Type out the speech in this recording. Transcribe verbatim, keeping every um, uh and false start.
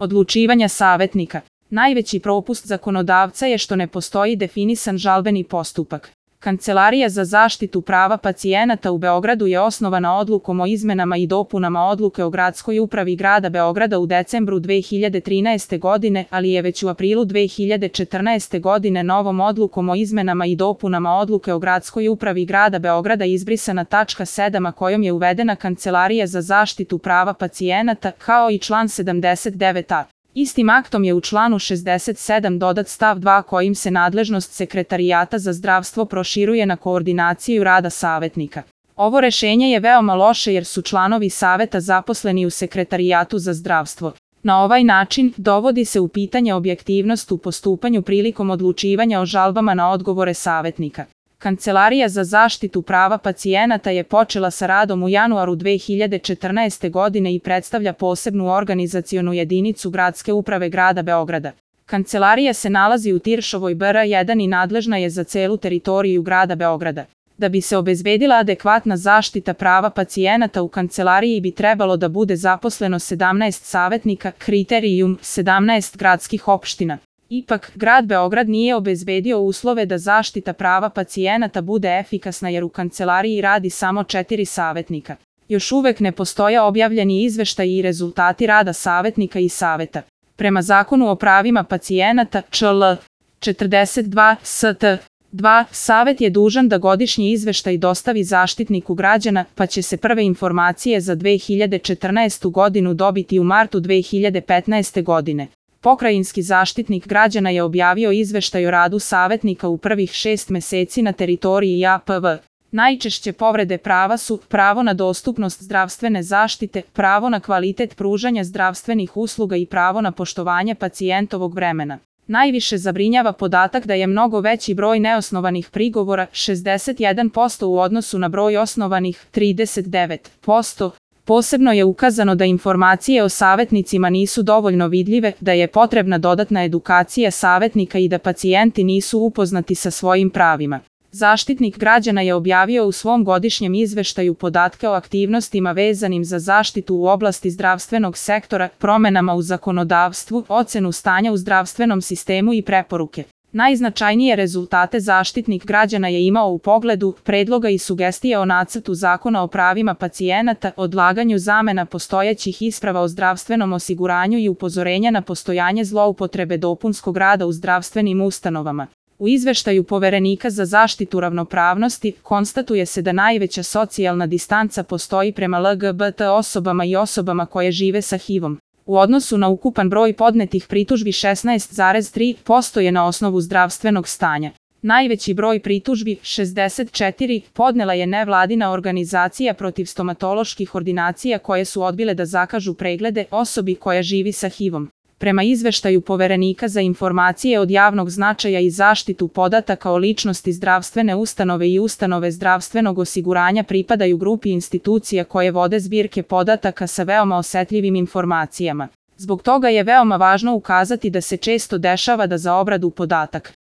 Odlučivanja savetnika. Najveći propust zakonodavca je što ne postoji definisan žalbeni postupak. Kancelarija za zaštitu prava pacijenata u Beogradu je osnovana odlukom o izmenama i dopunama odluke o gradskoj upravi grada Beograda u decembru dve hiljade trinaeste. godine, ali je već u aprilu dve hiljade četrnaeste. godine novom odlukom o izmenama i dopunama odluke o gradskoj upravi grada Beograda izbrisana tačka sedam, a kojom je uvedena Kancelarija za zaštitu prava pacijenata, kao i član sedamdeset devet a. Istim aktom je u članu šezdeset sedam dodat stav dva kojim se nadležnost Sekretarijata za zdravstvo proširuje na koordinaciju rada savetnika. Ovo rešenje je veoma loše jer su članovi saveta zaposleni u Sekretarijatu za zdravstvo. Na ovaj način dovodi se u pitanje objektivnost u postupanju prilikom odlučivanja o žalbama na odgovore savetnika. Kancelarija za zaštitu prava pacijenata je počela sa radom u januaru dve hiljade četrnaeste. godine i predstavlja posebnu organizacionu jedinicu Gradske uprave grada Beograda. Kancelarija se nalazi u Tiršovoj B R jedan i nadležna je za celu teritoriju grada Beograda. Da bi se obezbedila adekvatna zaštita prava pacijenata u kancelariji bi trebalo da bude zaposleno sedamnaest savetnika, kriterijum sedamnaest gradskih opština. Ipak, grad Beograd nije obezbedio uslove da zaštita prava pacijenata bude efikasna jer u kancelariji radi samo četiri savetnika. Još uvek ne postoje objavljeni izveštaji i rezultati rada savetnika i saveta. Prema Zakonu o pravima pacijenata Č L četrdeset dva S T dva, savet je dužan da godišnji izveštaj dostavi Zaštitniku građana, pa će se prve informacije za dve hiljade četrnaestu. godinu dobiti u martu dve hiljade petnaeste. godine. Pokrajinski zaštitnik građana je objavio izveštaj o radu savetnika u prvih šest meseci na teritoriji A P V. Najčešće povrede prava su pravo na dostupnost zdravstvene zaštite, pravo na kvalitet pružanja zdravstvenih usluga i pravo na poštovanje pacijentovog vremena. Najviše zabrinjava podatak da je mnogo veći broj neosnovanih prigovora, šezdeset jedan posto u odnosu na broj osnovanih, trideset devet posto. Posebno je ukazano da informacije o savetnicima nisu dovoljno vidljive, da je potrebna dodatna edukacija savetnika i da pacijenti nisu upoznati sa svojim pravima. Zaštitnik građana je objavio u svom godišnjem izveštaju podatke o aktivnostima vezanim za zaštitu u oblasti zdravstvenog sektora, promenama u zakonodavstvu, ocenu stanja u zdravstvenom sistemu i preporuke. Najznačajnije rezultate Zaštitnik građana je imao u pogledu predloga i sugestije o nacrtu zakona o pravima pacijenata, odlaganju zamena postojećih isprava o zdravstvenom osiguranju i upozorenja na postojanje zloupotrebe dopunskog rada u zdravstvenim ustanovama. U izveštaju Poverenika za zaštitu ravnopravnosti konstatuje se da najveća socijalna distanca postoji prema L G B T osobama i osobama koje žive sa H I V-om. U odnosu na ukupan broj podnetih pritužbi šesnaest zarez tri posto je na osnovu zdravstvenog stanja. Najveći broj pritužbi, šezdeset četiri, podnela je nevladina organizacija protiv stomatoloških ordinacija koje su odbile da zakažu preglede osobi koja živi sa H I V-om. Prema izveštaju Poverenika za informacije od javnog značaja i zaštitu podataka o ličnosti zdravstvene ustanove i ustanove zdravstvenog osiguranja pripadaju grupi institucija koje vode zbirke podataka sa veoma osetljivim informacijama. Zbog toga je veoma važno ukazati da se često dešava da za obradu podataka